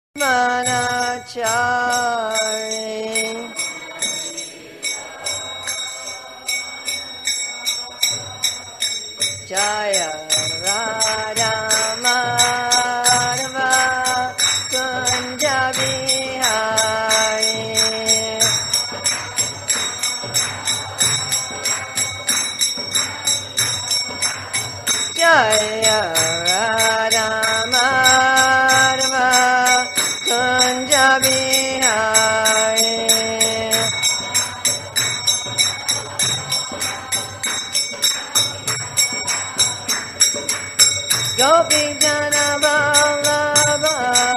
Manachari Jaya Radha Madhava Kunja Bihari Jaya Radha Madhava Kunja Bihari Gopi Jana Vallabha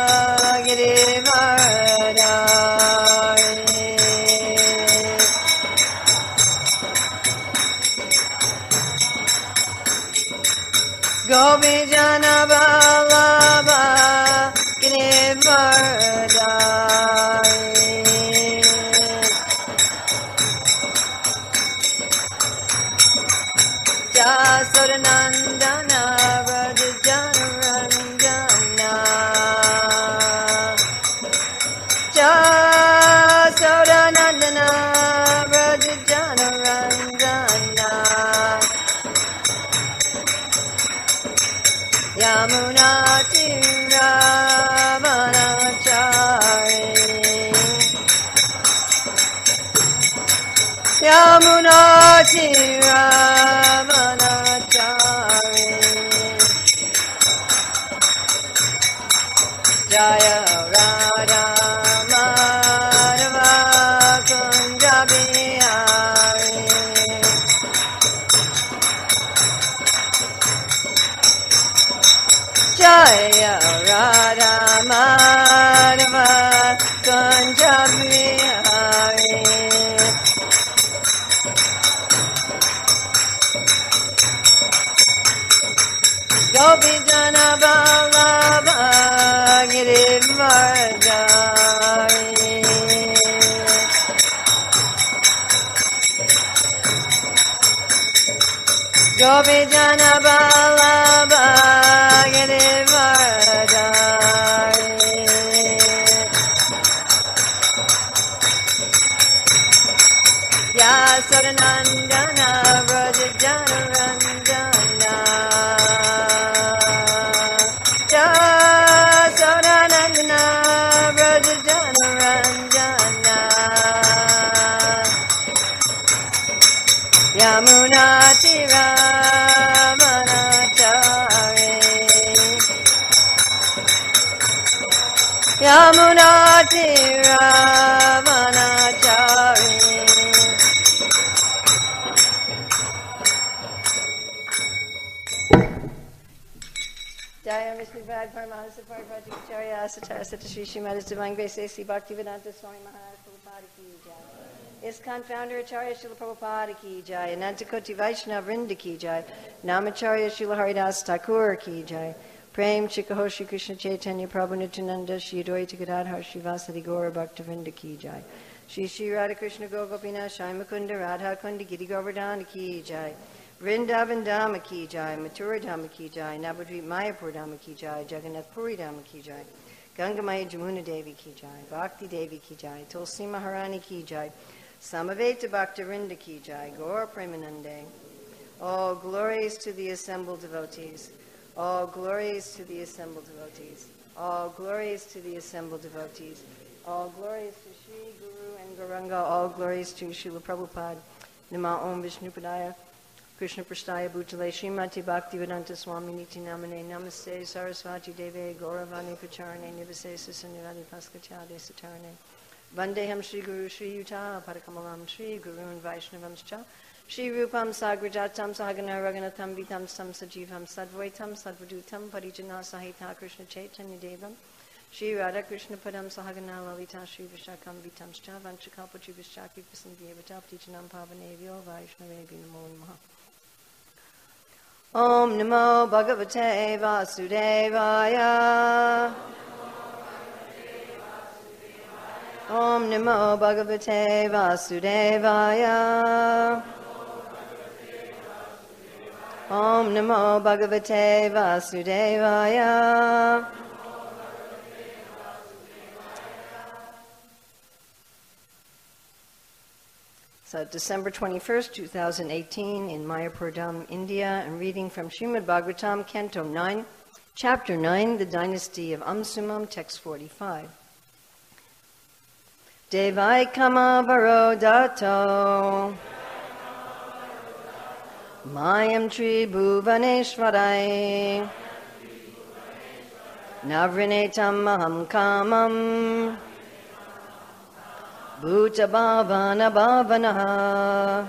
Girivardhari Gopi Jana Vallabha Girivardhari Jasodanandana Vrajajana Ranjana Jasodanandana Vrajajana Ranjana Yamuna Tiravanachari Yamuna Tiravanachari Jaya Radha Madhava Kunja Bihari Jaya Radha Madhava Kunja Bihari Gopi Jana Vallabha Girivardhari Gopi Jana Vallabha Girivardhari Yasodanandana Vrajajana Ranjana Jasodanandana Vrajajana Ranjana Yamuna Tiravanachari Yamuna Tiravanachari Jaya Vishnu Bhad Paramahansa Parvati Acharya Asatara Sata Shri Srimad Divine Grace A.C. Bhaktivedanta Swami Maharaj Prabhupada Ki Jai ISKCON Founder Acharya Srila Prabhupada Ki Jai Anantakoti Vaishnava Vrinda Ki Jai Namacharya Srila Haridas Thakur Ki Jai Prem Chikaho Shri Krishna Chaitanya Prabhu Nityananda Shri Advaita Gadadhar Shri Vasadi Gaura Bhakta Vrinda Ki Jai Shri Shri Radha Krishna Gopinath Shai Mukunda Radha Kundi Giri Govardhana Ki Jai Vrindavan Dhama Ki Jai, Mathura Dhama Ki Jai, Navadvip Mayapur Dhama Ki Jai, Jagannath Puri Dhama Ki Jai, Gangamaya Jamuna Devi Ki Jai, Bhakti Devi Ki Jai, Tulsi Maharani Ki Jai, Samaveta Bhaktarinda Ki Jai, Gaur Premanande. All glories to the assembled devotees. All glories to the assembled devotees. All glories to the assembled devotees. All glories to Shri Guru and Gauranga. All glories to Srila Prabhupada. Nama Om Vishnupadaya. Krishna Prasthaya Bhutale Srimati Bhaktivedanta Swami Niti Namane Namaste Sarasvati Deve Gauravani Pacharane Nivasesa Sanyaradi Paskachade Satarane Vandeham Shri Guru Shri Yuta Padakamalam Shri Guru and Vaishnavamscha Shri Rupam Sagrajatam Sahagana Raganatham Vitam Sam Sajivam Sadvaitam Sadvadutam Parijana Sahita Krishna Chaitanya Devam Shri Radha Krishna Padam Sahagana Lalita Shri Vishakam Vitamscha Vanchakalpachi Vishaki Vasandhyavata Ptichanam Pavanevyo Vaishnavevi Namo Namaha Om Namo Bhagavate Vasudevaya Om Namo Bhagavate Vasudevaya Om Namo Bhagavate Vasudevaya So December 21st, 2018 in Mayapurdam, India, and reading from Srimad Bhagavatam, Canto 9, Chapter 9, The Dynasty of Amsumam, Text 45. Devai Kama Varodato Mayam Tri Bhuvaneshvarai Navrinetam Maham Kamam Bhuta Bhavana Bhavanaha.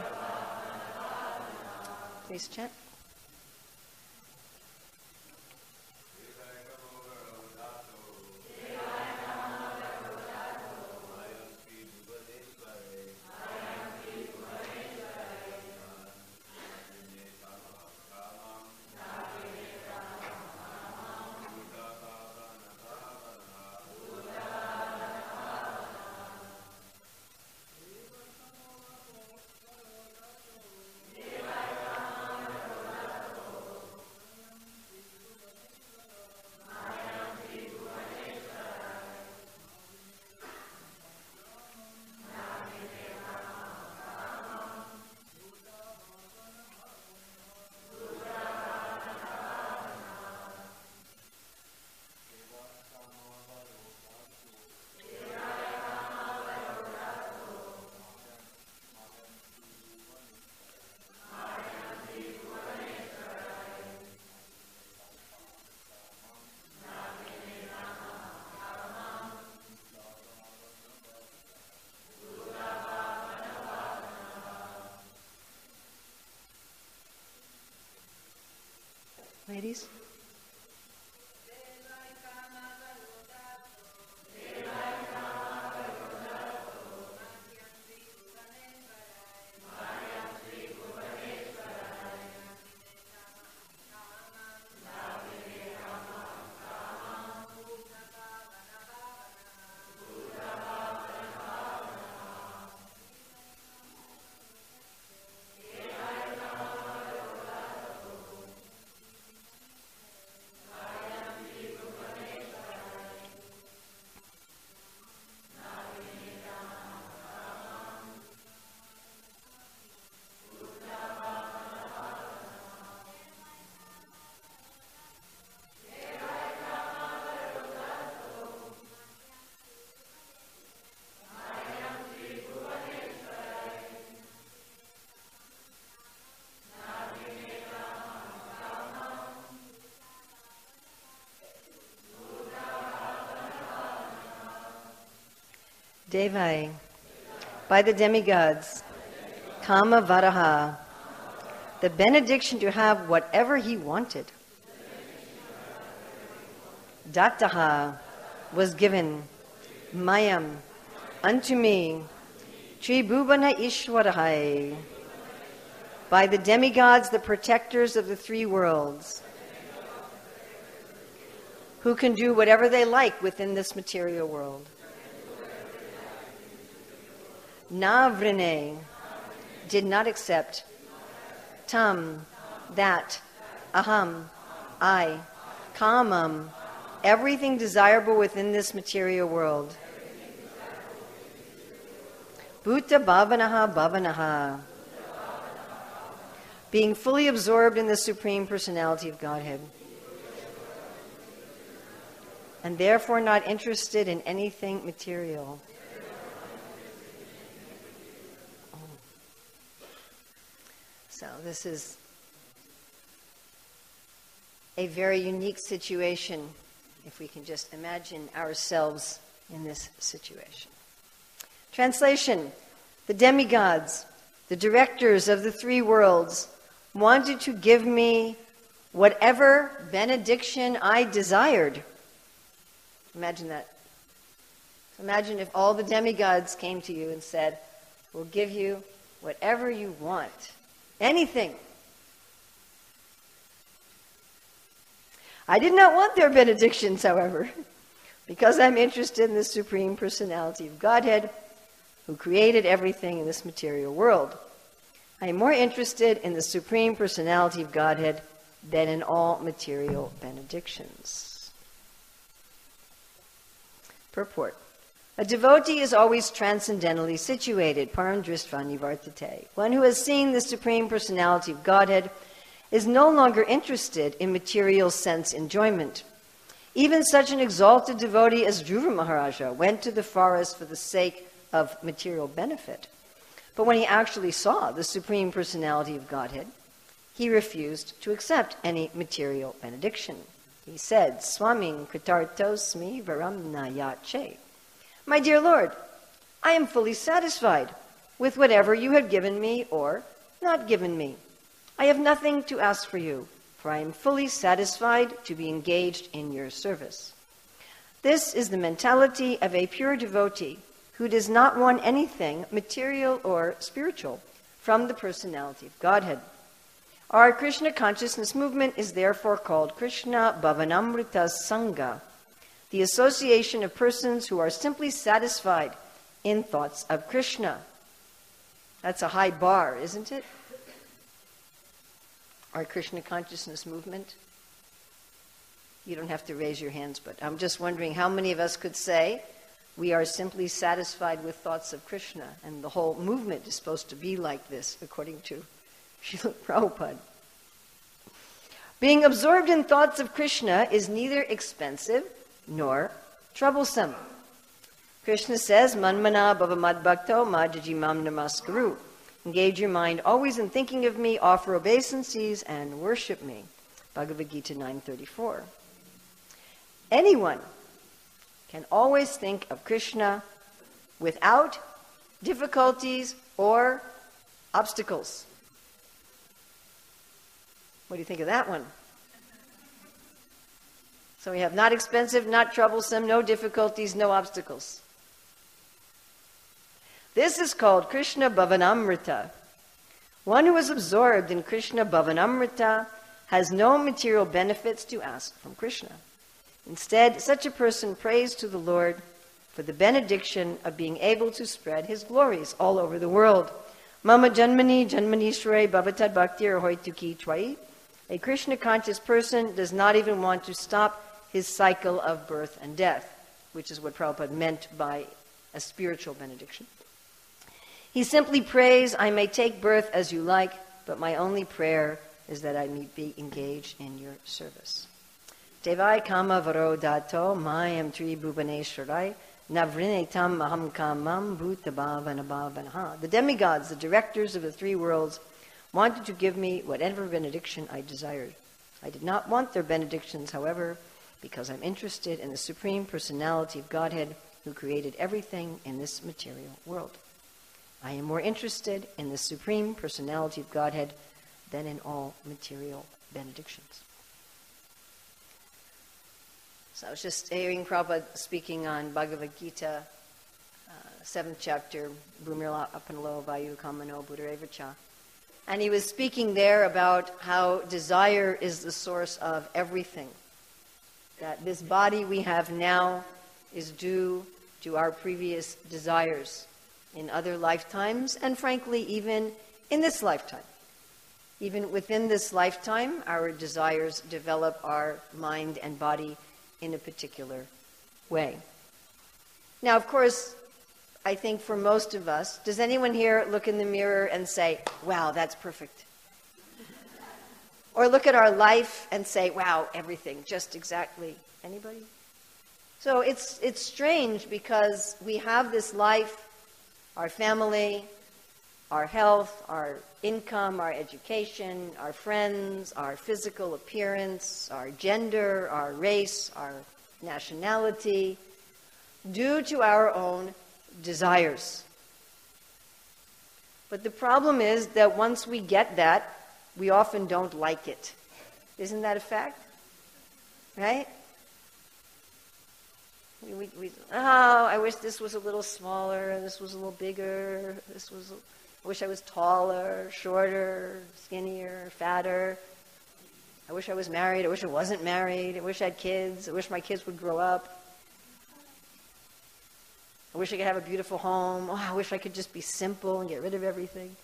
Please chant. Ladies? Devai, by the demigods, Kama Varaha, the benediction to have whatever he wanted. Dattaha was given, Mayam, unto me, Tribhuvana Ishwarahai, by the demigods, the protectors of the three worlds, who can do whatever they like within this material world. Navrine did not accept, tam, that, aham, I, kamam, everything desirable within this material world. Bhuta bhavanaha bhavanaha, being fully absorbed in the Supreme Personality of Godhead, and therefore not interested in anything material. So this is a very unique situation, if we can just imagine ourselves in this situation. Translation: the demigods, the directors of the three worlds, wanted to give me whatever benediction I desired. Imagine that. Imagine if all the demigods came to you and said, we'll give you whatever you want. Anything. I did not want their benedictions, however, because I'm interested in the Supreme Personality of Godhead, who created everything in this material world. I am more interested in the Supreme Personality of Godhead than in all material benedictions. Purport. A devotee is always transcendentally situated, param drishtva nivartate. One who has seen the Supreme Personality of Godhead is no longer interested in material sense enjoyment. Even such an exalted devotee as Dhruva Maharaja went to the forest for the sake of material benefit. But when he actually saw the Supreme Personality of Godhead, he refused to accept any material benediction. He said, Swaming Kritartosmi Varamnayache. My dear Lord, I am fully satisfied with whatever you have given me or not given me. I have nothing to ask for you, for I am fully satisfied to be engaged in your service. This is the mentality of a pure devotee who does not want anything material or spiritual from the personality of Godhead. Our Krishna consciousness movement is therefore called Krishna Bhavanamrita Sangha, the association of persons who are simply satisfied in thoughts of Krishna. That's a high bar, isn't it? Our Krishna consciousness movement. You don't have to raise your hands, but I'm just wondering how many of us could say we are simply satisfied with thoughts of Krishna, and the whole movement is supposed to be like this, according to Srila Prabhupada. Being absorbed in thoughts of Krishna is neither expensive nor troublesome. Krishna says, Manmana bhava madbhakto madhajimam namaskaru. Engage your mind always in thinking of me, offer obeisances, and worship me. Bhagavad Gita 9:34. Anyone can always think of Krishna without difficulties or obstacles. What do you think of that one? So we have not expensive, not troublesome, no difficulties, no obstacles. This is called Krishna Bhavanamrita. One who is absorbed in Krishna Bhavanamrita has no material benefits to ask from Krishna. Instead, such a person prays to the Lord for the benediction of being able to spread his glories all over the world. Mama Janmani Janmanishware Bhavatad Bhaktir Hoituki Twai. A Krishna-conscious person does not even want to stop his cycle of birth and death, which is what Prabhupada meant by a spiritual benediction. He simply prays, I may take birth as you like, but my only prayer is that I may be engaged in your service. Devai kama varo dato mayam tri bhuvaneshwarai navrinetam maham kamam bhutabhavanabhavanaha. The demigods, the directors of the three worlds, wanted to give me whatever benediction I desired. I did not want their benedictions, however, because I'm interested in the Supreme Personality of Godhead who created everything in this material world. I am more interested in the Supreme Personality of Godhead than in all material benedictions. So I was just hearing Prabhupada speaking on Bhagavad Gita, 7th chapter, Bhumirla Apanalo Vayu Kamano Buddharevacha. And he was speaking there about how desire is the source of everything. That this body we have now is due to our previous desires in other lifetimes, and frankly, even in this lifetime. Even within this lifetime, our desires develop our mind and body in a particular way. Now, of course, I think for most of us, does anyone here look in the mirror and say, wow, that's perfect? Or look at our life and say, wow, everything, just exactly. Anybody? So it's strange because we have this life, our family, our health, our income, our education, our friends, our physical appearance, our gender, our race, our nationality, due to our own desires. But the problem is that once we get that, we often don't like it. Isn't that a fact? Right? I wish this was a little smaller, this was a little bigger, I wish I was taller, shorter, skinnier, fatter. I wish I was married, I wish I wasn't married, I wish I had kids, I wish my kids would grow up. I wish I could have a beautiful home. Oh, I wish I could just be simple and get rid of everything.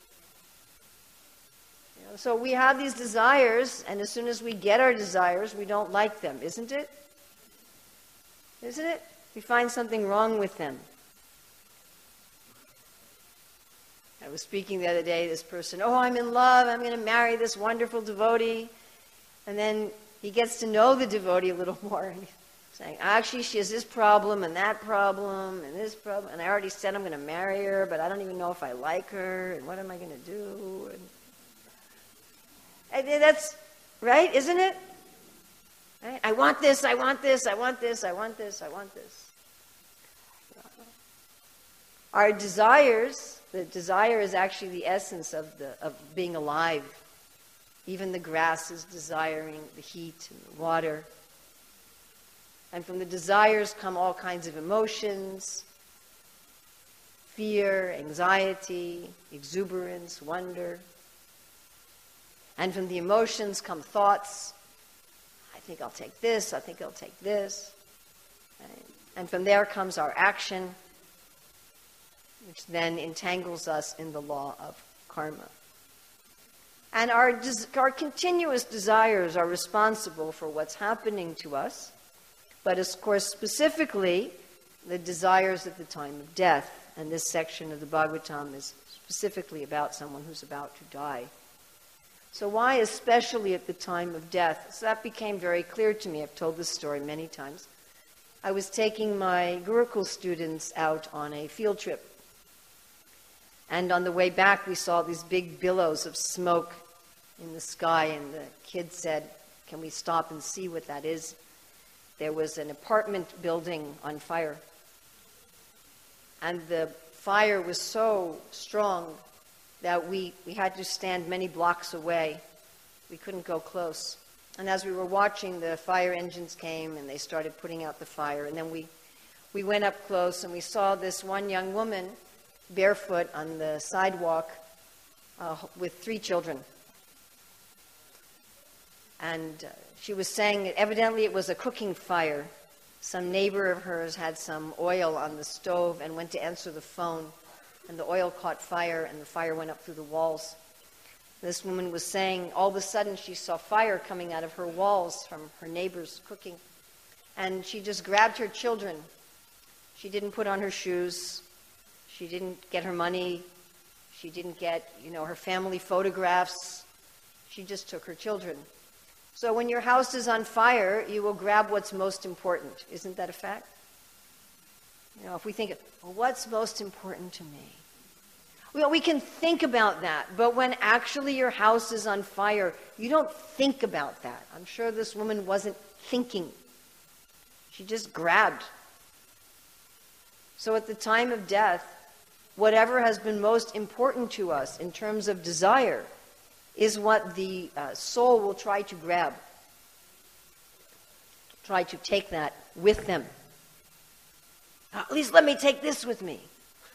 So we have these desires, and as soon as we get our desires, we don't like them, isn't it? Isn't it? We find something wrong with them. I was speaking the other day, this person, oh, I'm in love, I'm going to marry this wonderful devotee. And then he gets to know the devotee a little more, and he's saying, actually, she has this problem and that problem and this problem, and I already said I'm going to marry her, but I don't even know if I like her, and what am I going to do? And that's right, isn't it? Right? I want this, I want this, I want this, I want this, I want this. Our desires, the desire is actually the essence of being alive. Even the grass is desiring the heat and the water. And from the desires come all kinds of emotions, fear, anxiety, exuberance, wonder. And from the emotions come thoughts. I think I'll take this, I think I'll take this. And from there comes our action, which then entangles us in the law of karma. And our continuous desires are responsible for what's happening to us, but of course specifically the desires at the time of death. And this section of the Bhagavatam is specifically about someone who's about to die. So why especially at the time of death? So that became very clear to me. I've told this story many times. I was taking my Gurukul students out on a field trip. And on the way back, we saw these big billows of smoke in the sky, and the kid said, can we stop and see what that is? There was an apartment building on fire. And the fire was so strong that we had to stand many blocks away. We couldn't go close. And as we were watching, the fire engines came, and they started putting out the fire. And then we went up close, and we saw this one young woman barefoot on the sidewalk with 3 children. And she was saying that evidently it was a cooking fire. Some neighbor of hers had some oil on the stove and went to answer the phone, and the oil caught fire, and the fire went up through the walls. This woman was saying all of a sudden she saw fire coming out of her walls from her neighbor's cooking, and she just grabbed her children. She didn't put on her shoes. She didn't get her money. She didn't get, her family photographs. She just took her children. So when your house is on fire, you will grab what's most important. Isn't that a fact? If we think, well, what's most important to me? Well, we can think about that, but when actually your house is on fire, you don't think about that. I'm sure this woman wasn't thinking. She just grabbed. So at the time of death, whatever has been most important to us in terms of desire is what the soul will try to grab. Try to take that with them. At least let me take this with me.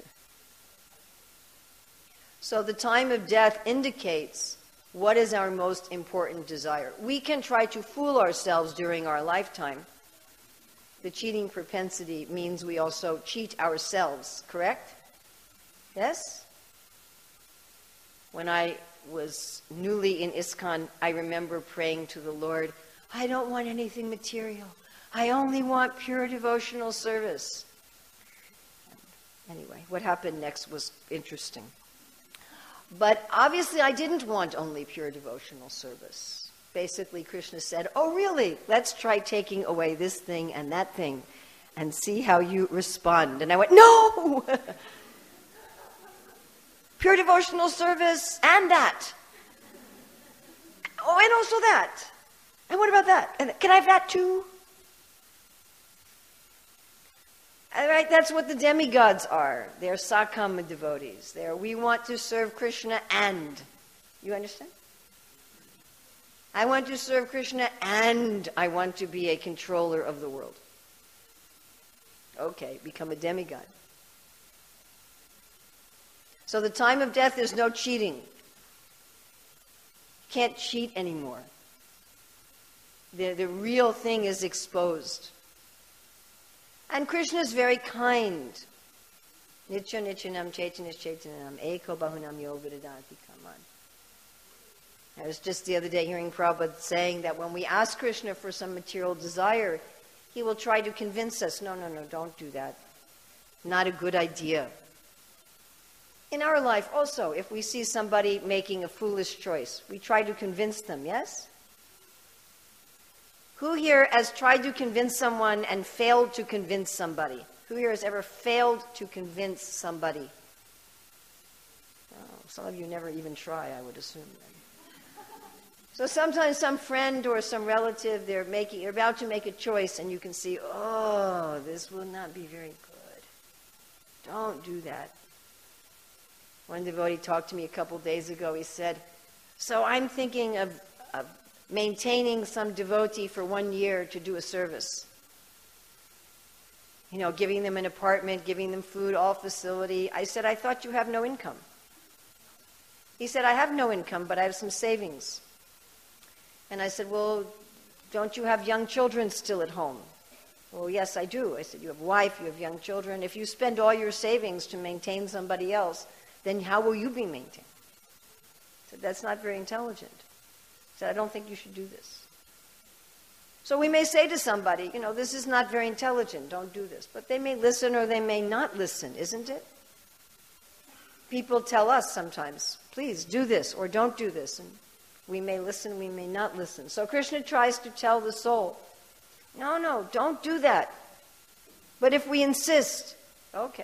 So the time of death indicates what is our most important desire. We can try to fool ourselves during our lifetime. The cheating propensity means we also cheat ourselves, correct? Yes? When I was newly in ISKCON, I remember praying to the Lord, I don't want anything material. I only want pure devotional service. Anyway, what happened next was interesting. But obviously I didn't want only pure devotional service. Basically, Krishna said, oh really? Let's try taking away this thing and that thing and see how you respond. And I went, no! Pure devotional service and that. Oh, and also that. And what about that? And can I have that too? All right, that's what the demigods are. They're Sakama devotees. We want to serve Krishna and. You understand? I want to serve Krishna and I want to be a controller of the world. Okay, become a demigod. So the time of death, there's no cheating. You can't cheat anymore. The real thing is exposed. And Krishna is very kind. Nitya nityanam chaitanya chaitanam eko bahunam yo vidadanti kaman. I was just the other day hearing Prabhupada saying that when we ask Krishna for some material desire, He will try to convince us, no, don't do that. Not a good idea. In our life also, if we see somebody making a foolish choice, we try to convince them, yes? Who here has tried to convince someone and failed to convince somebody? Who here has ever failed to convince somebody? Oh, some of you never even try, I would assume. So sometimes some friend or some relative, they're about to make a choice, and you can see, oh, this will not be very good. Don't do that. One devotee talked to me a couple days ago. He said, so I'm thinking of maintaining some devotee for 1 year to do a service. You know, giving them an apartment, giving them food, all facility. I said, I thought you have no income. He said, I have no income, but I have some savings. And I said, well, don't you have young children still at home? Well, yes, I do. I said, you have a wife, you have young children. If you spend all your savings to maintain somebody else, then how will you be maintained? I said, that's not very intelligent. I said, I don't think you should do this. So we may say to somebody, you know, this is not very intelligent, don't do this. But they may listen or they may not listen, isn't it? People tell us sometimes, please do this or don't do this. And we may listen, we may not listen. So Krishna tries to tell the soul, no, don't do that. But if we insist, okay.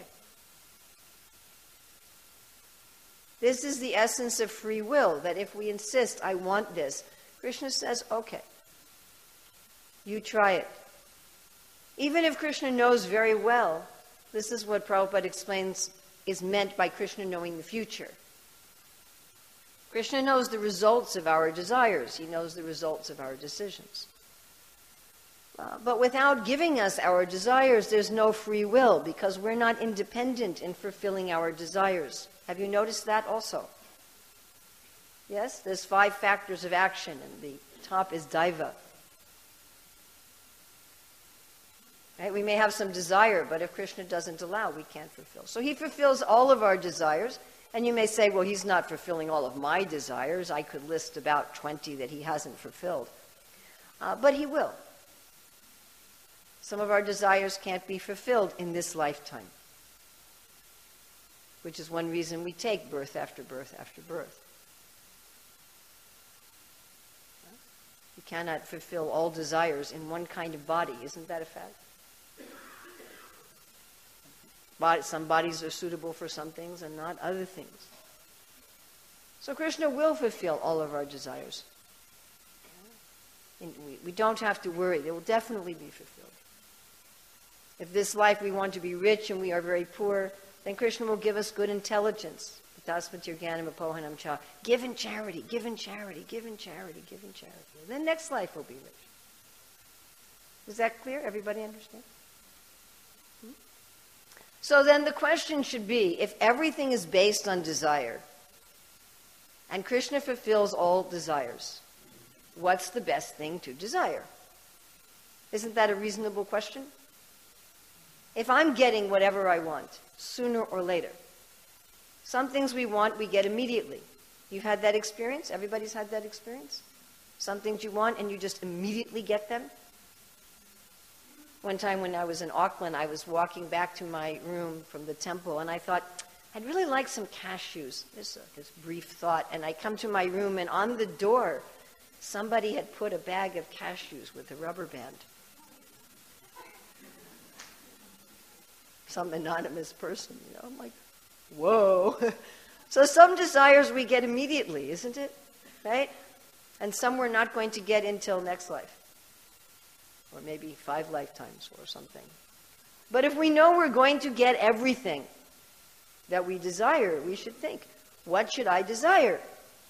This is the essence of free will, that if we insist, I want this, Krishna says, okay, you try it. Even if Krishna knows very well, this is what Prabhupada explains is meant by Krishna knowing the future. Krishna knows the results of our desires. He knows the results of our decisions. But without giving us our desires, there's no free will, because we're not independent in fulfilling our desires. Have you noticed that also? Yes, there's 5 factors of action, and the top is daiva. Right? We may have some desire, but if Krishna doesn't allow, we can't fulfill. So he fulfills all of our desires, and you may say, well, he's not fulfilling all of my desires. I could list about 20 that he hasn't fulfilled. But he will. Some of our desires can't be fulfilled in this lifetime, which is one reason we take birth after birth after birth. You cannot fulfill all desires in one kind of body. Isn't that a fact? Some bodies are suitable for some things and not other things. So Krishna will fulfill all of our desires. And we don't have to worry. They will definitely be fulfilled. If this life we want to be rich and we are very poor, then Krishna will give us good intelligence. Give in charity, give in charity, give in charity, give in charity. And then next life will be rich. Is that clear? Everybody understand? So then the question should be, if everything is based on desire, and Krishna fulfills all desires, what's the best thing to desire? Isn't that a reasonable question? If I'm getting whatever I want, sooner or later, some things we want, we get immediately. You've had that experience? Everybody's had that experience? Some things you want and you just immediately get them? One time when I was in Auckland, I was walking back to my room from the temple, and I thought, I'd really like some cashews. This brief thought. And I come to my room, and on the door, somebody had put a bag of cashews with a rubber band. Some anonymous person, you know. I'm like, whoa. So some desires we get immediately, isn't it? Right? And some we're not going to get until next life. Or maybe 5 lifetimes or something. But if we know we're going to get everything that we desire, we should think, what should I desire?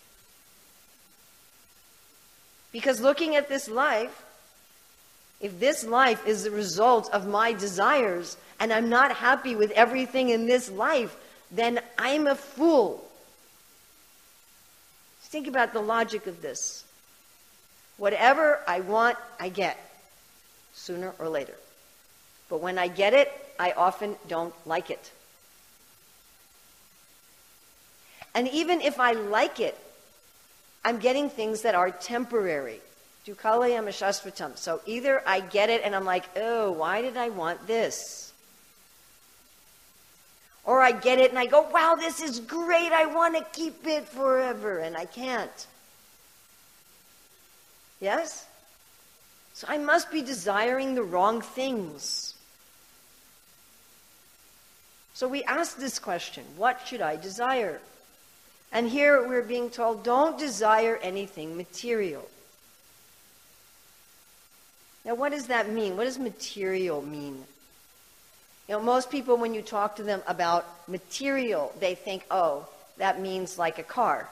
Because looking at this life, if this life is the result of my desires, and I'm not happy with everything in this life, then I'm a fool. Think about the logic of this. Whatever I want, I get, sooner or later. But when I get it, I often don't like it. And even if I like it, I'm getting things that are temporary. Dukalayam ashashvatam. So either I get it and I'm like, oh, why did I want this? Or I get it and I go, wow, this is great. I want to keep it forever, and I can't. Yes? So I must be desiring the wrong things. So we ask this question, what should I desire? And here we're being told, don't desire anything material. Now what does that mean? What does material mean? You know, most people, when you talk to them about material, they think, oh, that means like a car.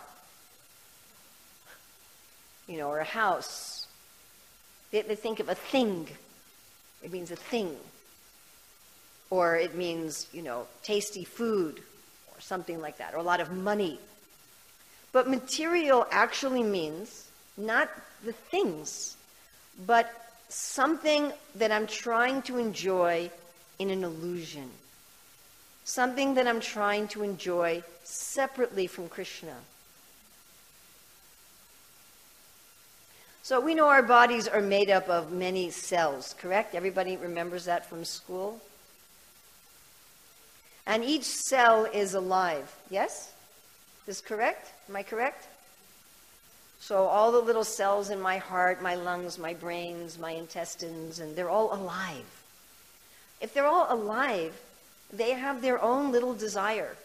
You know, or a house. They think of a thing. It means a thing. Or it means, you know, tasty food, or something like that, or a lot of money. But material actually means not the things, but something that I'm trying to enjoy in an illusion. Something that I'm trying to enjoy separately from Krishna. So we know our bodies are made up of many cells, correct? Everybody remembers that from school? And each cell is alive, yes? Is this correct? Am I correct? So all the little cells in my heart, my lungs, my brains, my intestines, and they're all alive. If they're all alive, they have their own little desire.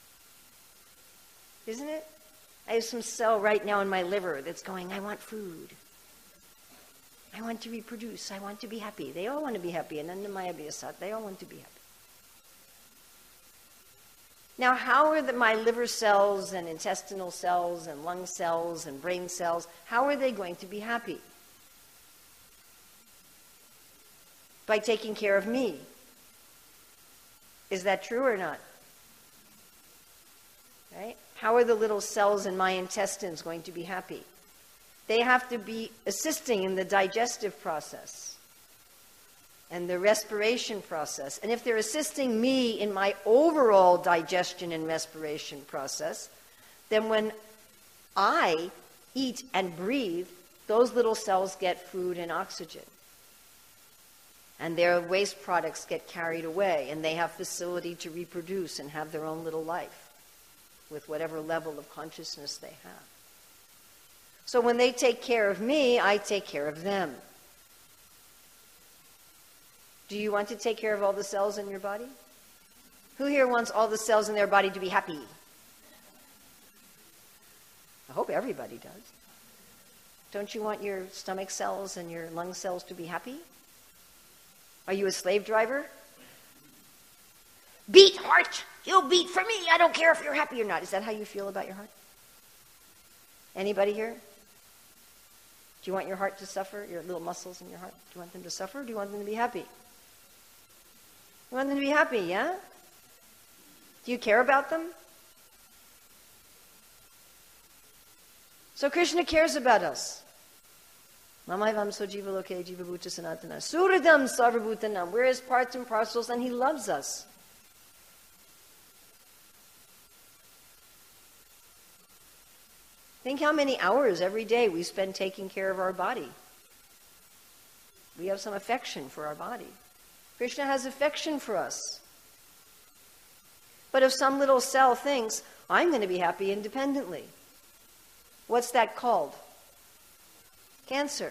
Isn't it? I have some cell right now in my liver that's going, I want food. I want to reproduce. I want to be happy. They all want to be happy. Anandamaya Vyasat, they all want to be happy. Now, how are my liver cells and intestinal cells and lung cells and brain cells, how are they going to be happy? By taking care of me. Is that true or not? Right? How are the little cells in my intestines going to be happy? They have to be assisting in the digestive process and the respiration process. And if they're assisting me in my overall digestion and respiration process, then when I eat and breathe, those little cells get food and oxygen. And their waste products get carried away, and they have facility to reproduce and have their own little life with whatever level of consciousness they have. So when they take care of me, I take care of them. Do you want to take care of all the cells in your body? Who here wants all the cells in their body to be happy? I hope everybody does. Don't you want your stomach cells and your lung cells to be happy? Are you a slave driver? Beat, heart! You beat for me! I don't care if you're happy or not. Is that how you feel about your heart? Anybody here? Do you want your heart to suffer? Your little muscles in your heart? Do you want them to suffer or do you want them to be happy? You want them to be happy, yeah? Do you care about them? So Krishna cares about us. Mamaivam sojiva loke jiva bhuta sanatana. Suradam sarvabhutanam. We're his parts and parcels and he loves us. Think how many hours every day we spend taking care of our body. We have some affection for our body. Krishna has affection for us. But if some little cell thinks, I'm going to be happy independently, what's that called? Cancer.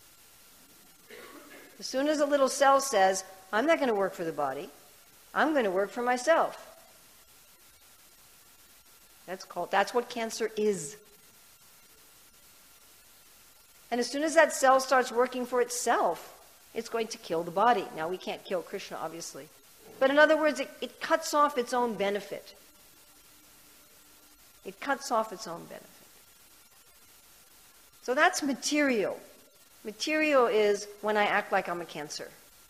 As soon as a little cell says, I'm not going to work for the body, I'm going to work for myself. That's what cancer is. And as soon as that cell starts working for itself, it's going to kill the body. Now, we can't kill Krishna, obviously. But in other words, it cuts off its own benefit. It cuts off its own benefit. So that's material. Material is when I act like I'm a cancer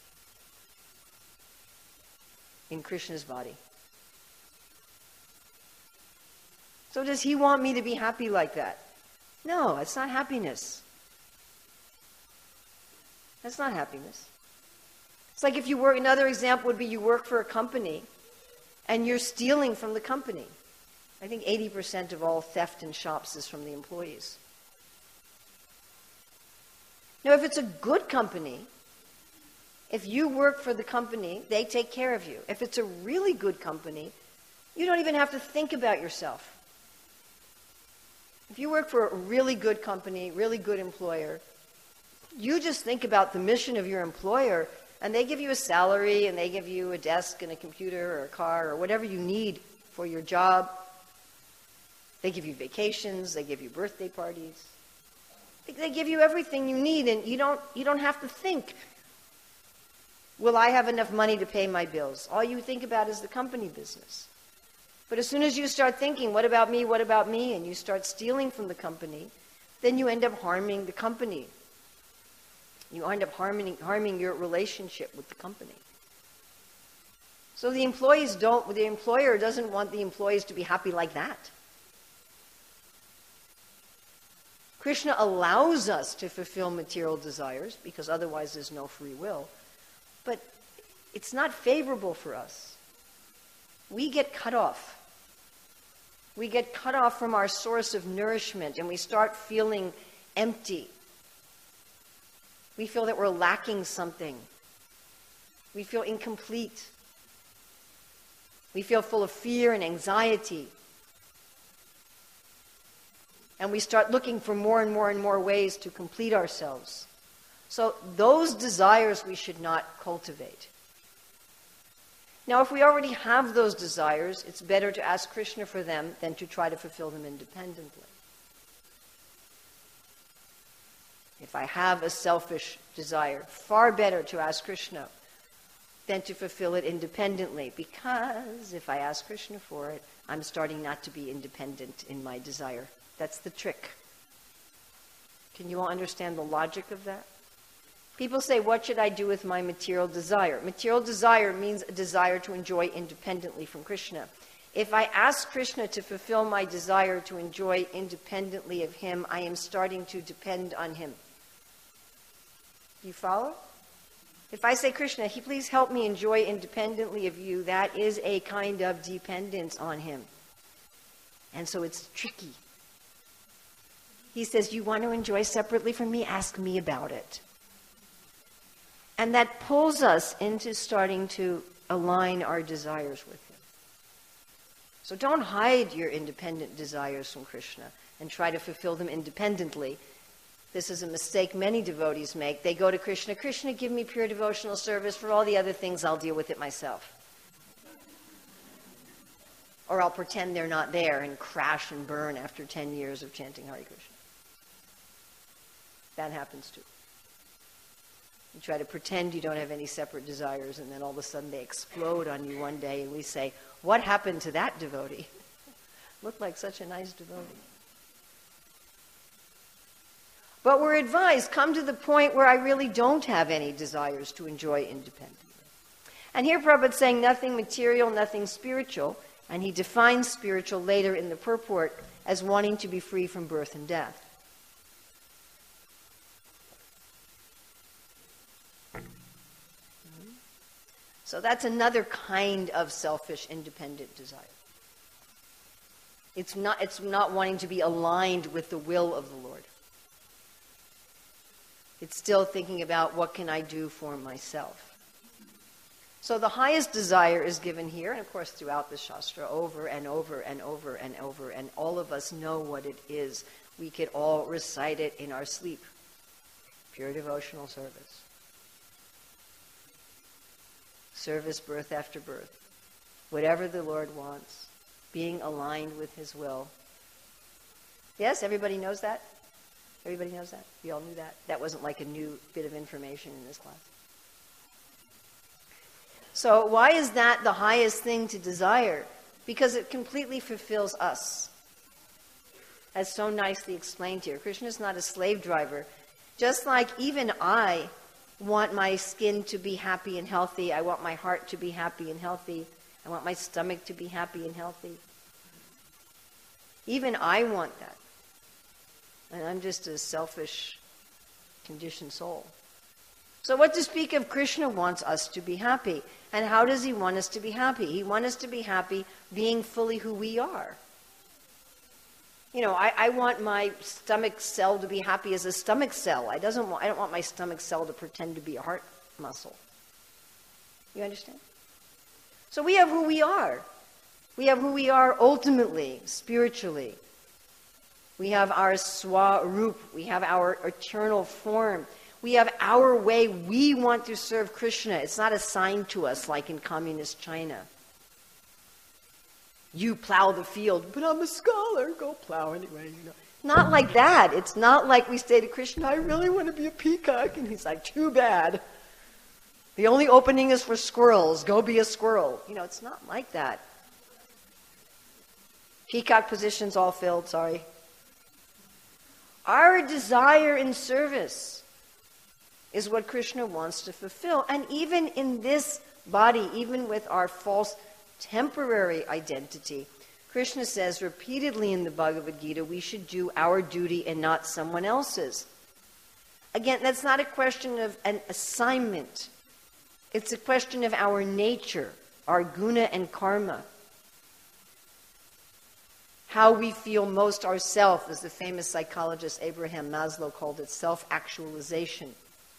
in Krishna's body. So does he want me to be happy like that? No, it's not happiness. That's not happiness. It's like if you work, another example would be you work for a company and you're stealing from the company. I think 80% of all theft in shops is from the employees. Now, if it's a good company, if you work for the company, they take care of you. If it's a really good company, you don't even have to think about yourself. If you work for a really good company, really good employer, you just think about the mission of your employer, and they give you a salary, and they give you a desk and a computer or a car or whatever you need for your job. They give you vacations, they give you birthday parties. They give you everything you need, and you don't have to think, will I have enough money to pay my bills? All you think about is the company business. But as soon as you start thinking, what about me, and you start stealing from the company, then you end up harming the company. You end up harming your relationship with the company. So the employer doesn't want the employees to be happy like that. Krishna allows us to fulfill material desires because otherwise there's no free will. But it's not favorable for us. We get cut off. We get cut off from our source of nourishment, and we start feeling empty. We feel that we're lacking something. We feel incomplete. We feel full of fear and anxiety. And we start looking for more and more and more ways to complete ourselves. So those desires we should not cultivate. Now, if we already have those desires, it's better to ask Krishna for them than to try to fulfill them independently. If I have a selfish desire, far better to ask Krishna than to fulfill it independently, because if I ask Krishna for it, I'm starting not to be independent in my desire. That's the trick. Can you all understand the logic of that? People say, what should I do with my material desire? Material desire means a desire to enjoy independently from Krishna. If I ask Krishna to fulfill my desire to enjoy independently of him, I am starting to depend on him. Do you follow? If I say, Krishna, please help me enjoy independently of you, that is a kind of dependence on him. And so it's tricky. He says, you want to enjoy separately from me? Ask me about it. And that pulls us into starting to align our desires with him. So don't hide your independent desires from Krishna and try to fulfill them independently. This is a mistake many devotees make. They go to Krishna, Krishna, give me pure devotional service. For all the other things, I'll deal with it myself. Or I'll pretend they're not there and crash and burn after 10 years of chanting Hare Krishna. That happens too. You try to pretend you don't have any separate desires, and then all of a sudden they explode on you one day, and we say, what happened to that devotee? Looked like such a nice devotee. But we're advised, come to the point where I really don't have any desires to enjoy independently. And here Prabhupada's saying nothing material, nothing spiritual, and he defines spiritual later in the purport as wanting to be free from birth and death. So that's another kind of selfish, independent desire. It's not wanting to be aligned with the will of the Lord. It's still thinking about what can I do for myself. So the highest desire is given here, and of course throughout the Shastra, over and over and over and over, and all of us know what it is. We could all recite it in our sleep. Pure devotional service. Service birth after birth. Whatever the Lord wants. Being aligned with his will. Yes, everybody knows that? Everybody knows that? We all knew that? That wasn't like a new bit of information in this class. So why is that the highest thing to desire? Because it completely fulfills us. As so nicely explained here. Krishna is not a slave driver. Just like even I want my skin to be happy and healthy. I want my heart to be happy and healthy. I want my stomach to be happy and healthy. Even I want that. And I'm just a selfish, conditioned soul. So what to speak of, Krishna wants us to be happy. And how does he want us to be happy? He wants us to be happy being fully who we are. I want my stomach cell to be happy as a stomach cell. I don't want my stomach cell to pretend to be a heart muscle. You understand? So we have who we are. We have who we are ultimately, spiritually. We have our Swarup. We have our eternal form. We have our way we want to serve Krishna. It's not assigned to us like in communist China. You plow the field, but I'm a scholar. Go plow anyway. Not like that. It's not like we say to Krishna, I really want to be a peacock. And he's like, too bad. The only opening is for squirrels. Go be a squirrel. It's not like that. Peacock positions all filled, sorry. Our desire in service is what Krishna wants to fulfill. And even in this body, even with our false temporary identity, Krishna says repeatedly in the Bhagavad Gita, we should do our duty and not someone else's. Again, that's not a question of an assignment. It's a question of our nature, our guna and karma. How we feel most ourself, as the famous psychologist Abraham Maslow called it, self-actualization.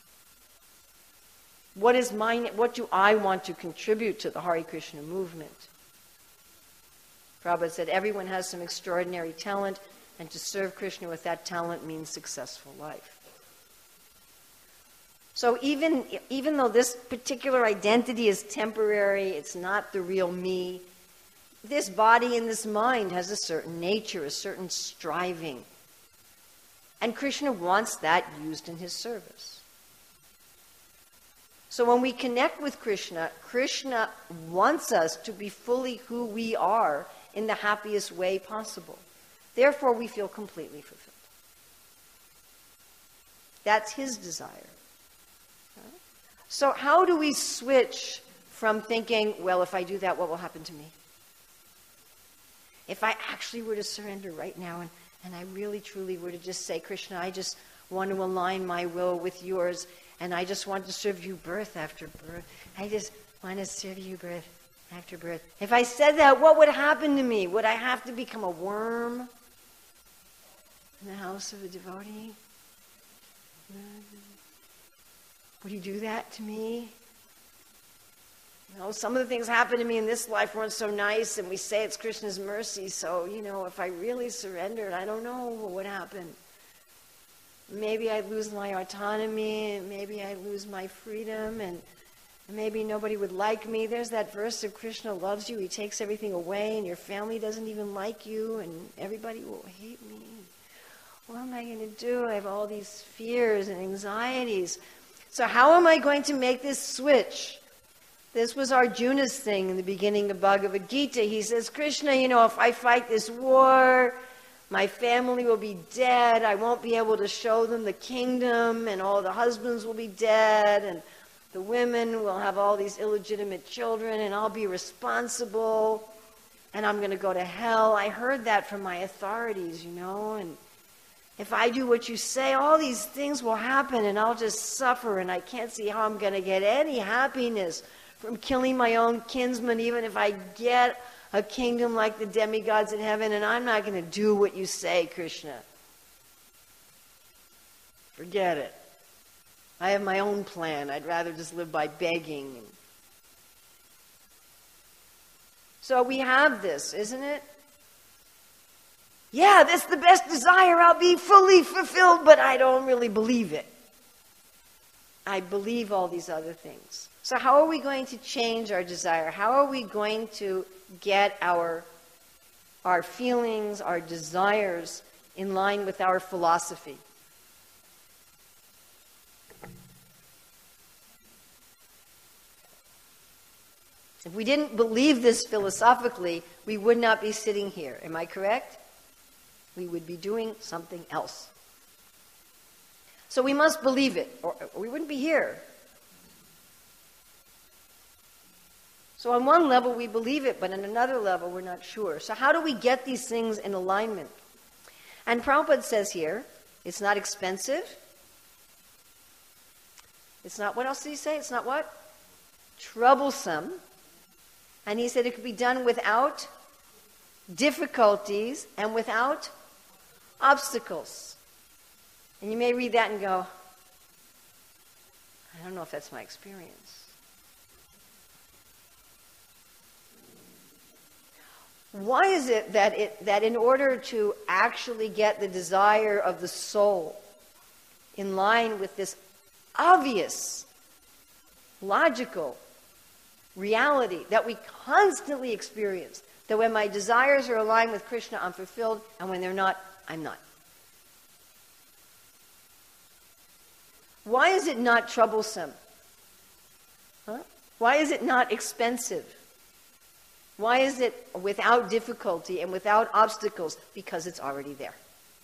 What do I want to contribute to the Hare Krishna movement? Prabhupada said everyone has some extraordinary talent, and to serve Krishna with that talent means successful life. So even though this particular identity is temporary, it's not the real me, this body and this mind has a certain nature, a certain striving. And Krishna wants that used in his service. So when we connect with Krishna, Krishna wants us to be fully who we are in the happiest way possible. Therefore, we feel completely fulfilled. That's his desire. So how do we switch from thinking, well, if I do that, what will happen to me? If I actually were to surrender right now and I really truly were to just say, Krishna, I just want to align my will with yours, and I just want to serve you birth after birth. I just want to serve you birth after birth. If I said that, what would happen to me? Would I have to become a worm in the house of a devotee? Would he do that to me? Some of the things happened to me in this life weren't so nice, and we say it's Krishna's mercy, so, if I really surrendered, I don't know what would happen. Maybe I'd lose my autonomy, and maybe I'd lose my freedom, and maybe nobody would like me. There's that verse of Krishna loves you, he takes everything away, and your family doesn't even like you, and everybody will hate me. What am I going to do? I have all these fears and anxieties. So how am I going to make this switch? This was Arjuna's thing in the beginning of Bhagavad Gita. He says, Krishna, if I fight this war, my family will be dead. I won't be able to show them the kingdom, and all the husbands will be dead, and the women will have all these illegitimate children, and I'll be responsible, and I'm going to go to hell. I heard that from my authorities, and if I do what you say, all these things will happen, and I'll just suffer, and I can't see how I'm going to get any happiness from killing my own kinsmen, even if I get a kingdom like the demigods in heaven, and I'm not going to do what you say, Krishna. Forget it. I have my own plan. I'd rather just live by begging. So we have this, isn't it? Yeah, that's the best desire. I'll be fully fulfilled, but I don't really believe it. I believe all these other things. So how are we going to change our desire? How are we going to get our feelings, our desires in line with our philosophy? If we didn't believe this philosophically, we would not be sitting here. Am I correct? We would be doing something else. So we must believe it, or we wouldn't be here. So on one level we believe it, but on another level we're not sure. So how do we get these things in alignment? And Prabhupada says here, it's not expensive. It's not, what else did he say? It's not what? Troublesome. And he said it could be done without difficulties and without obstacles. And you may read that and go, I don't know if that's my experience. Why is it that in order to actually get the desire of the soul in line with this obvious, logical reality that we constantly experience, that when my desires are aligned with Krishna, I'm fulfilled, and when they're not, I'm not? Why is it not troublesome? Why is it not expensive? Why is it without difficulty and without obstacles? Because it's already there.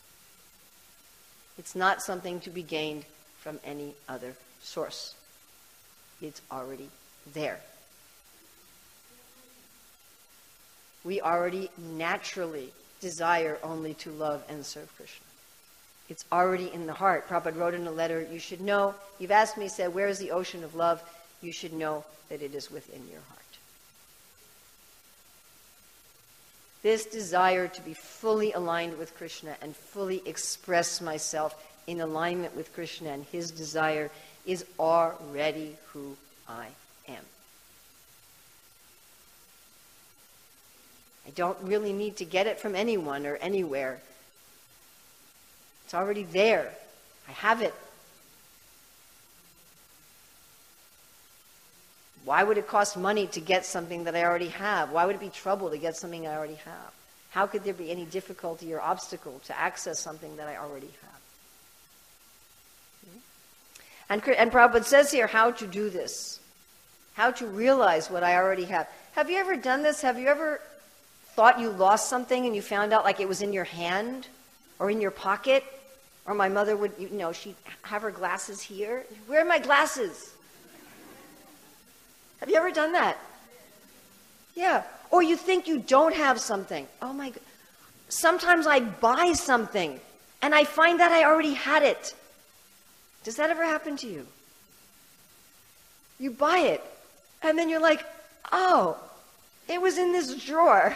It's not something to be gained from any other source. It's already there. We already naturally desire only to love and serve Krishna. It's already in the heart. Prabhupada wrote in a letter, you should know, you've asked me, he said, where is the ocean of love? You should know that it is within your heart. This desire to be fully aligned with Krishna and fully express myself in alignment with Krishna and his desire is already who I am. I don't really need to get it from anyone or anywhere. It's already there. I have it. Why would it cost money to get something that I already have? Why would it be trouble to get something I already have? How could there be any difficulty or obstacle to access something that I already have? And Prabhupada says here how to do this. How to realize what I already have. Have you ever done this? Have you ever thought you lost something and you found out like it was in your hand or in your pocket? Or my mother would, she'd have her glasses here. Where are my glasses? Have you ever done that? Yeah. Or you think you don't have something. Oh my God. Sometimes I buy something and I find that I already had it. Does that ever happen to you? You buy it and then you're like, oh, it was in this drawer.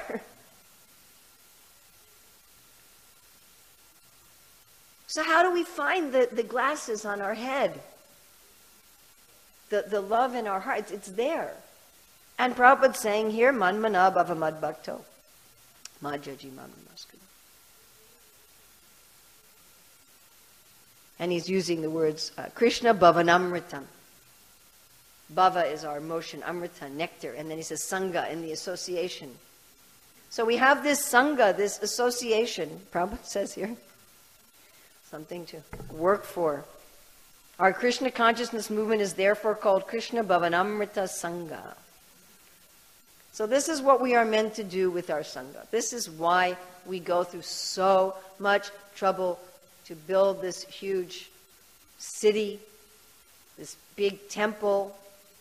So how do we find the glasses on our head? The love in our hearts, it's there. And Prabhupada's saying here, man mana bhava mad bhakto, majaji mamamaskulu. And he's using the words Krishna bhavanamritam. Bhava is our emotion, amrita, nectar. And then he says sangha, in the association. So we have this sangha, this association, Prabhupada says here. Something to work for. Our Krishna consciousness movement is therefore called Krishna Bhavanamrita Sangha. So this is what we are meant to do with our Sangha. This is why we go through so much trouble to build this huge city, this big temple,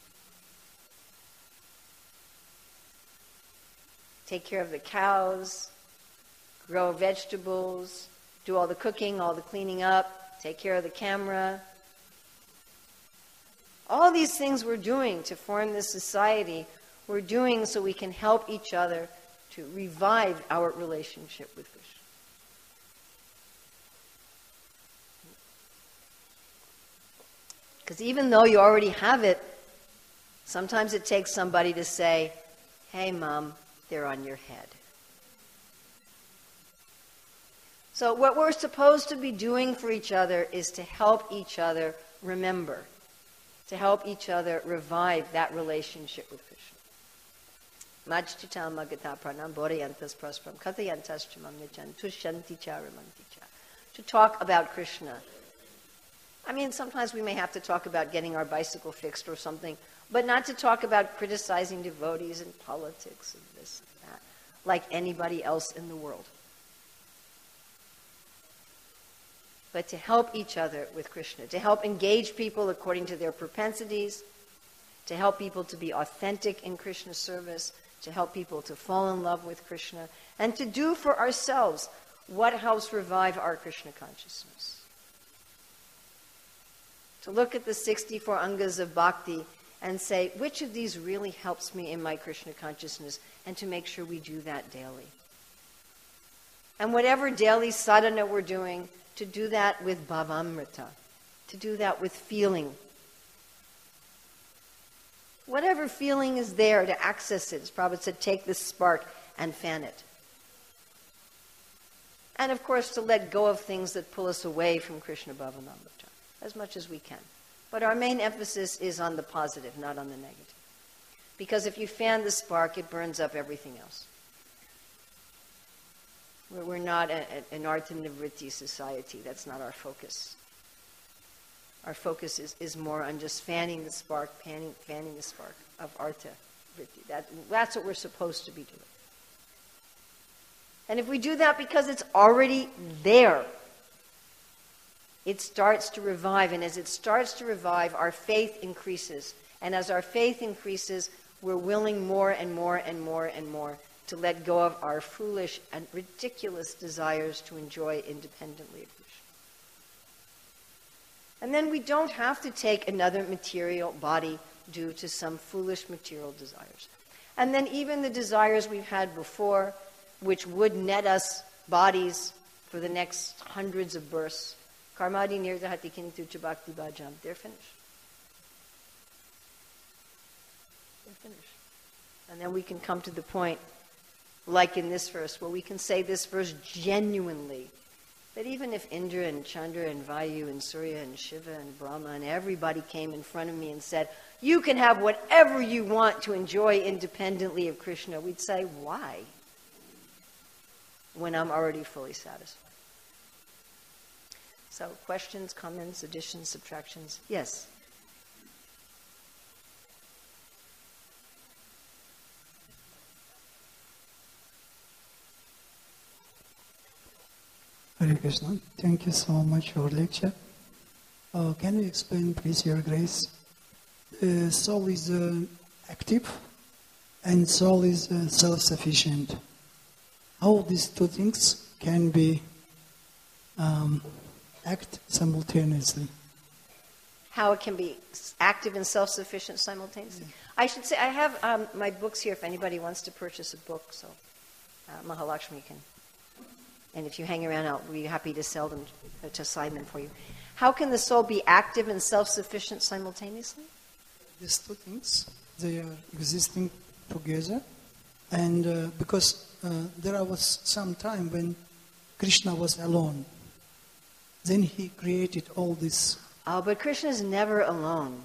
take care of the cows, grow vegetables, do all the cooking, all the cleaning up, take care of the camera. All these things we're doing to form this society, we're doing so we can help each other to revive our relationship with Krishna. Because even though you already have it, sometimes it takes somebody to say, hey, Mom, they're on your head. So what we're supposed to be doing for each other is to help each other remember, to help each other revive that relationship with Krishna. Majchitam agata pranam borayantas praspram kathayantas chamam nichan tushanti charamanti cha. To talk about Krishna. I mean, sometimes we may have to talk about getting our bicycle fixed or something, but not to talk about criticizing devotees and politics and this and that, like anybody else in the world. But to help each other with Krishna, to help engage people according to their propensities, to help people to be authentic in Krishna's service, to help people to fall in love with Krishna, and to do for ourselves what helps revive our Krishna consciousness. To look at the 64 angas of bhakti and say, which of these really helps me in my Krishna consciousness, and to make sure we do that daily. And whatever daily sadhana we're doing, to do that with bhavamrita, to do that with feeling. Whatever feeling is there, to access it. As Prabhupada said, take this spark and fan it. And of course, to let go of things that pull us away from Krishna Bhavanamrita, as much as we can. But our main emphasis is on the positive, not on the negative. Because if you fan the spark, it burns up everything else. We're not an Artha Nivritti society. That's not our focus. Our focus is more on just fanning the spark, fanning the spark of Artha Vritti. That's what we're supposed to be doing. And if we do that because it's already there, it starts to revive. And as it starts to revive, our faith increases. And as our faith increases, we're willing more and more and more and more to let go of our foolish and ridiculous desires to enjoy independently of Krishna. And then we don't have to take another material body due to some foolish material desires. And then even the desires we've had before, which would net us bodies for the next hundreds of births, karmadi nirdahati kintu cha bhakti bhajam, they're finished. They're finished. And then we can come to the point, like in this verse, where we can say this verse genuinely, that even if Indra and Chandra and Vayu and Surya and Shiva and Brahma and everybody came in front of me and said, you can have whatever you want to enjoy independently of Krishna, we'd say, why? When I'm already fully satisfied. So, questions, comments, additions, subtractions? Yes? Hare Krishna, thank you so much for your lecture. Can you explain, please, Your Grace? Soul is active and soul is self-sufficient. How these two things can be act simultaneously? How it can be active and self-sufficient simultaneously? I should say, I have my books here if anybody wants to purchase a book, so Mahalakshmi can. And if you hang around, I'll be happy to sell them, to sign them for you. How can the soul be active and self-sufficient simultaneously? These two things, they are existing together. And because there was some time when Krishna was alone. Then he created all this. Oh, but Krishna is never alone.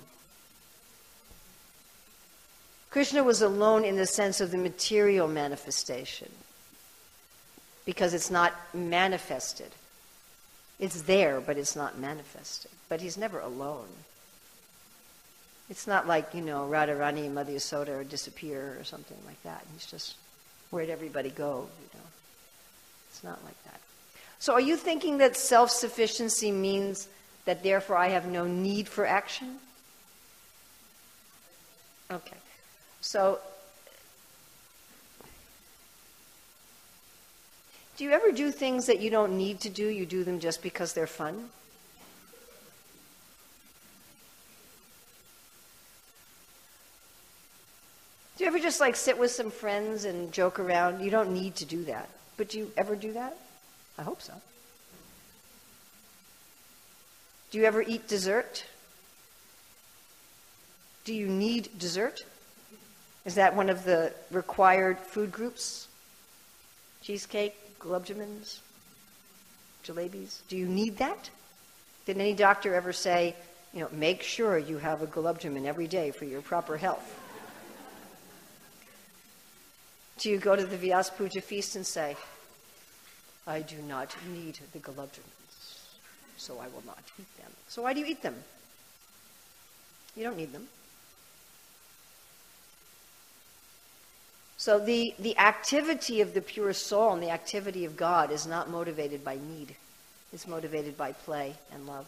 Krishna was alone in the sense of the material manifestation. Because it's not manifested. It's there, but it's not manifested. But he's never alone. It's not like, Radharani and Mother Yasoda disappear or something like that. He's just, where'd everybody go, It's not like that. So are you thinking that self-sufficiency means that therefore I have no need for action? Okay. So, do you ever do things that you don't need to do? You do them just because they're fun? Do you ever just sit with some friends and joke around? You don't need to do that. But do you ever do that? I hope so. Do you ever eat dessert? Do you need dessert? Is that one of the required food groups? Cheesecake, gulab jamuns, jalebis? Do you need that? Did any doctor ever say, make sure you have a gulab jamun every day for your proper health? Do you go to the Vyas Puja feast and say, I do not need the gulab jamuns, so I will not eat them. So why do you eat them? You don't need them. So the activity of the pure soul and the activity of God is not motivated by need. It's motivated by play and love.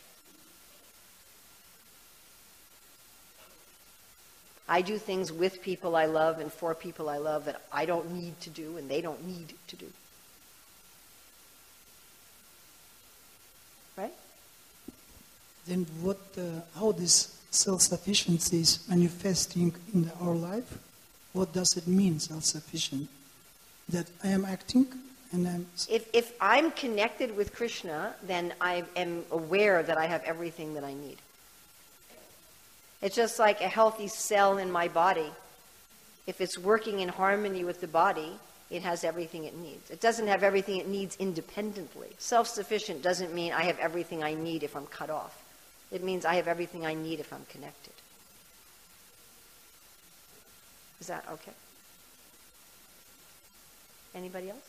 I do things with people I love and for people I love that I don't need to do and they don't need to do. Right? Then how this self-sufficiency is manifesting in our life? What does it mean, self-sufficient? That I am acting And then, If I'm connected with Krishna, then I am aware that I have everything that I need. It's just like a healthy cell in my body. If it's working in harmony with the body, it has everything it needs. It doesn't have everything it needs independently. Self-sufficient doesn't mean I have everything I need if I'm cut off. It means I have everything I need if I'm connected. Is that okay? Anybody else?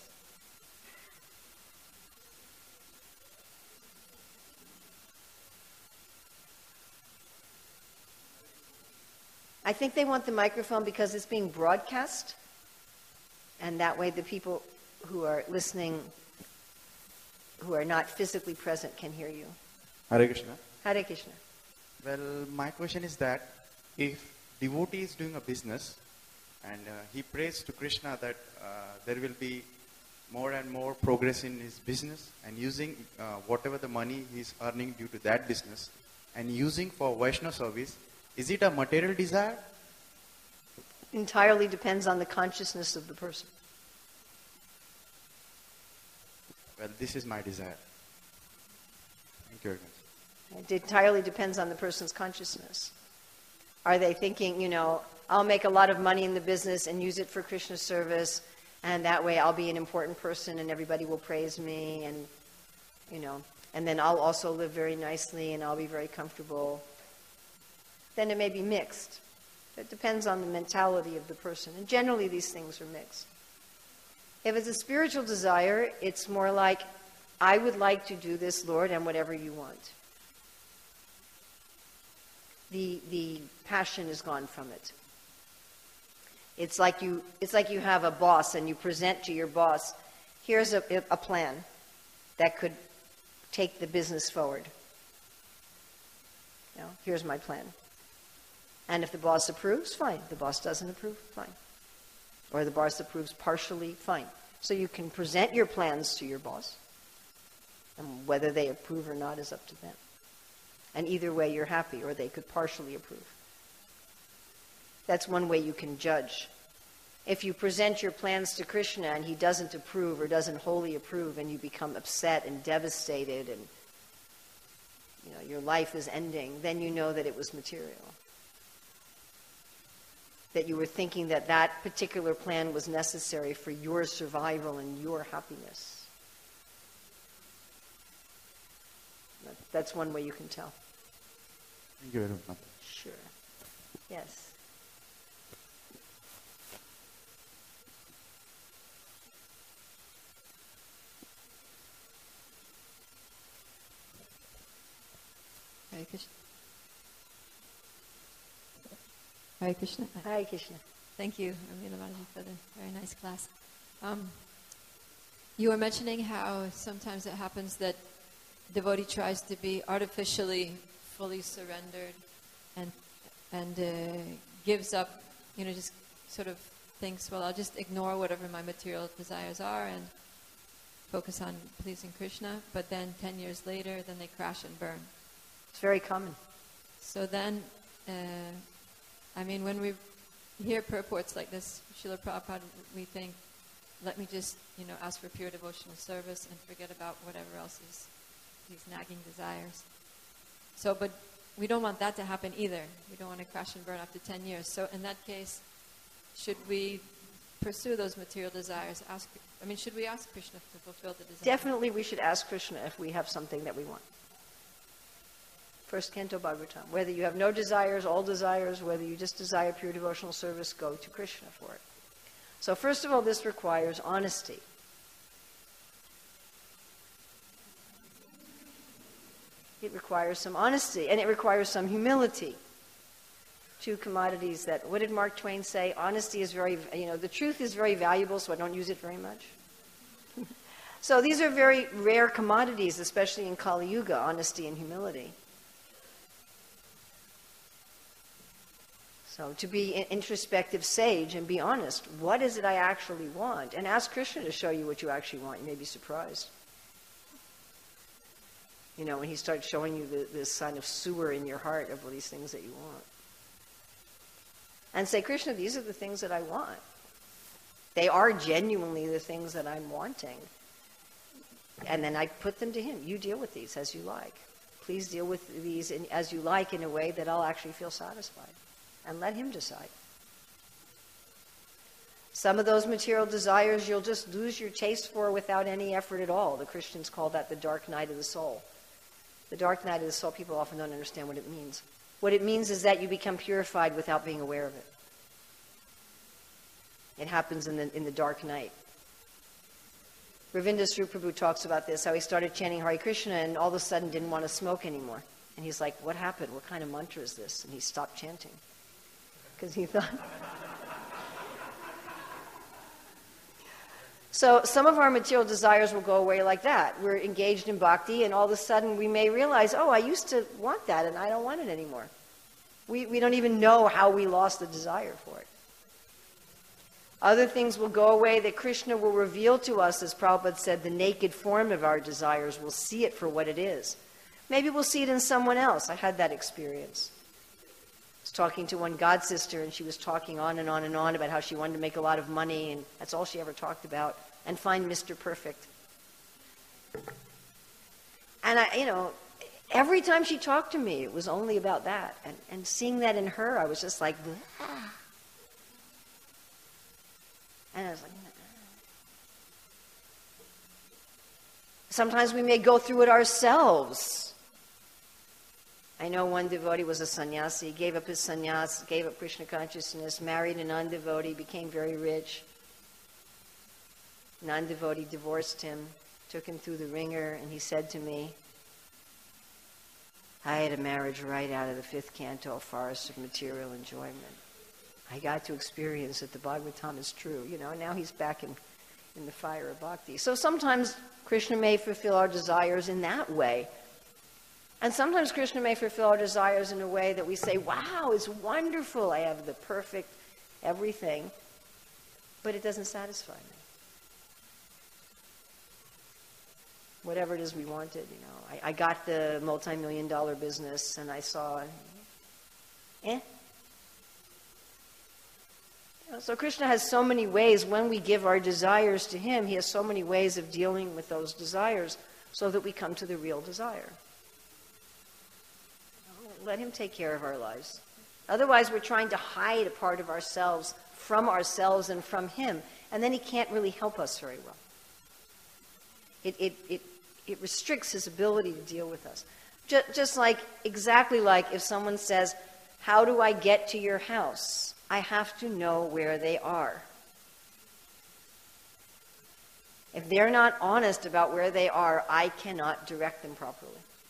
I think they want the microphone because it's being broadcast, and that way the people who are listening, who are not physically present, can hear you. Hare Krishna. Hare Krishna. Well, my question is that if devotee is doing a business and he prays to Krishna that there will be more and more progress in his business and using whatever the money he is earning due to that business and using for Vaishnava service, is it a material desire? Entirely depends on the consciousness of the person. Well, this is my desire. Thank you very much. It entirely depends on the person's consciousness. Are they thinking, I'll make a lot of money in the business and use it for Krishna service, and that way I'll be an important person and everybody will praise me, and then I'll also live very nicely and I'll be very comfortable. Then it may be mixed. It depends on the mentality of the person. And generally these things are mixed. If it's a spiritual desire, it's more like, I would like to do this, Lord, and whatever you want. The passion is gone from it. It's like you have a boss and you present to your boss, here's a plan that could take the business forward. Here's my plan. And if the boss approves, fine. The boss doesn't approve, fine. Or the boss approves partially, fine. So you can present your plans to your boss. And whether they approve or not is up to them. And either way you're happy, or they could partially approve. That's one way you can judge. If you present your plans to Krishna and he doesn't approve or doesn't wholly approve, and you become upset and devastated and your life is ending, then you know that it was material. That you were thinking that that particular plan was necessary for your survival and your happiness. That's one way you can tell. Thank you very much. Sure. Yes. Hare Krishna. Hare Krishna. Hare Krishna. Thank you, Ramila Balaji, for the very nice class. You were mentioning how sometimes it happens that devotee tries to be artificially fully surrendered and gives up, just sort of thinks, well, I'll just ignore whatever my material desires are and focus on pleasing Krishna. But then 10 years later, then they crash and burn. It's very common. So then, when we hear purports like this, Srila Prabhupada, we think, let me just, ask for pure devotional service and forget about whatever else is these nagging desires. So, but we don't want that to happen either. We don't want to crash and burn after 10 years. So in that case, should we pursue those material desires? Should we ask Krishna to fulfill the desires? Definitely we should ask Krishna if we have something that we want. First Canto Bhagavatam. Whether you have no desires, all desires, whether you just desire pure devotional service, go to Krishna for it. So first of all, this requires honesty. It requires some honesty, and it requires some humility. Two commodities that, what did Mark Twain say? Honesty is very, the truth is very valuable, so I don't use it very much. So these are very rare commodities, especially in Kali Yuga, honesty and humility. So to be an introspective sage and be honest, what is it I actually want? And ask Krishna to show you what you actually want. You may be surprised. When he starts showing you this kind of sewer in your heart of all these things that you want. And say, Krishna, these are the things that I want. They are genuinely the things that I'm wanting. And then I put them to him. You deal with these as you like. Please deal with these as you like in a way that I'll actually feel satisfied. And let him decide. Some of those material desires you'll just lose your taste for without any effort at all. The Christians call that the dark night of the soul. The dark night of the soul, people often don't understand what it means. What it means is that you become purified without being aware of it. It happens in the dark night. Ravinda Sri Prabhu talks about this, how he started chanting Hare Krishna and all of a sudden didn't want to smoke anymore. And he's like, what happened? What kind of mantra is this? And he stopped chanting. Because he thought... So some of our material desires will go away like that. We're engaged in bhakti, and all of a sudden we may realize, oh, I used to want that, and I don't want it anymore. We don't even know how we lost the desire for it. Other things will go away that Krishna will reveal to us, as Prabhupada said, the naked form of our desires. We'll see it for what it is. Maybe we'll see it in someone else. I had that experience. I was talking to one god sister, and she was talking on and on and on about how she wanted to make a lot of money, and that's all she ever talked about, and find Mr. Perfect. And every time she talked to me, it was only about that. And seeing that in her, I was just like, ah. And I was like, sometimes we may go through it ourselves. I know one devotee was a sannyasi, gave up his sannyas, gave up Krishna consciousness, married a non-devotee, became very rich. Non-devotee divorced him, took him through the ringer, and he said to me, I had a marriage right out of the 5th canto, Forest of Material Enjoyment. I got to experience that the Bhagavatam is true, and now he's back in the fire of bhakti. So sometimes Krishna may fulfill our desires in that way. And sometimes Krishna may fulfill our desires in a way that we say, wow, it's wonderful, I have the perfect everything, but it doesn't satisfy me. Whatever it is we wanted, I got the multi-million-dollar business, and I saw, So Krishna has so many ways, when we give our desires to him, he has so many ways of dealing with those desires so that we come to the real desire. Let him take care of our lives. Otherwise, we're trying to hide a part of ourselves from ourselves and from him, and then he can't really help us very well. It restricts his ability to deal with us. Just exactly like if someone says, how do I get to your house? I have to know where they are. If they're not honest about where they are, I cannot direct them properly.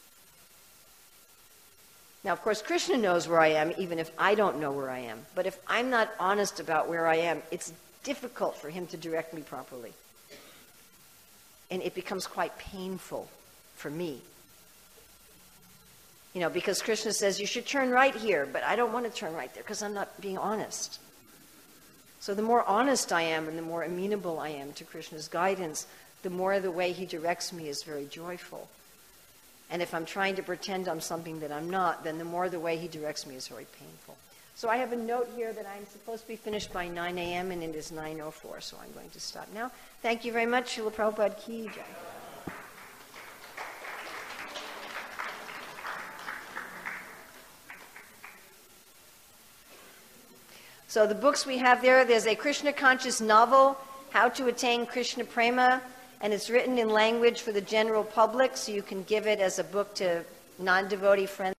Now, of course, Krishna knows where I am, even if I don't know where I am. But if I'm not honest about where I am, it's difficult for him to direct me properly. And it becomes quite painful for me. Because Krishna says, you should turn right here, but I don't want to turn right there because I'm not being honest. So the more honest I am and the more amenable I am to Krishna's guidance, the more the way he directs me is very joyful. And if I'm trying to pretend I'm something that I'm not, then the more the way he directs me is very painful. So I have a note here that I'm supposed to be finished by 9 a.m. and it is 9:04, so I'm going to stop now. Thank you very much. Srila Prabhupada Ki Jai. So the books we have there's a Krishna conscious novel, How to Attain Krishna Prema, and it's written in language for the general public, so you can give it as a book to non-devotee friends.